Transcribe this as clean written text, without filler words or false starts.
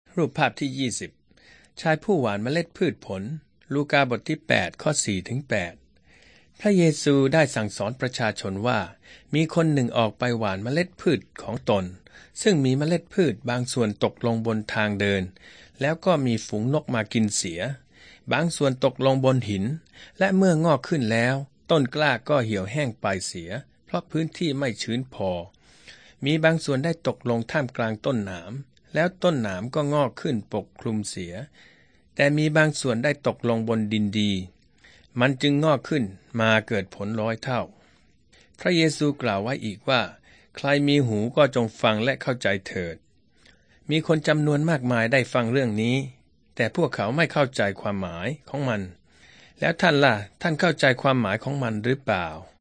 รูปภาพที่20ชายผู้หว่านเมล็ดพืชผลลูกาบทที่8ข้อ4ถึง8พระเยซูได้สั่งสอนประชาชนว่ามีคนหนึ่งออกไปหว่านเมล็ดพืชของตนซึ่งมีเมล็ดพืชบางส่วนตกลงบนทางเดินแล้วก็มีฝูงนกมากินเสียบางส่วนตกลงบนหินและเมื่องอกขึ้นแล้วต้นกล้าก็เหี่ยวแห้งไปเสียเพราะพื้นที่ไม่ชื้นพอมีบางส่วนได้ตกลงท่ามกลางต้นหนามแล้วต้นหนามก็งอกขึ้นปกคลุมเสียแต่มีบางส่วนได้ตกลงบนดินดีมันจึงงอกขึ้นมาเกิดผล100 เท่าพระเยซูกล่าวไว้อีกว่าใครมีหูก็จงฟังและเข้าใจเถิดมีคนจำนวนมากมายได้ฟังเรื่องนี้แต่พวกเขาไม่เข้าใจความหมายของมันแล้วท่านล่ะท่านเข้าใจความหมายของมันหรือเปล่า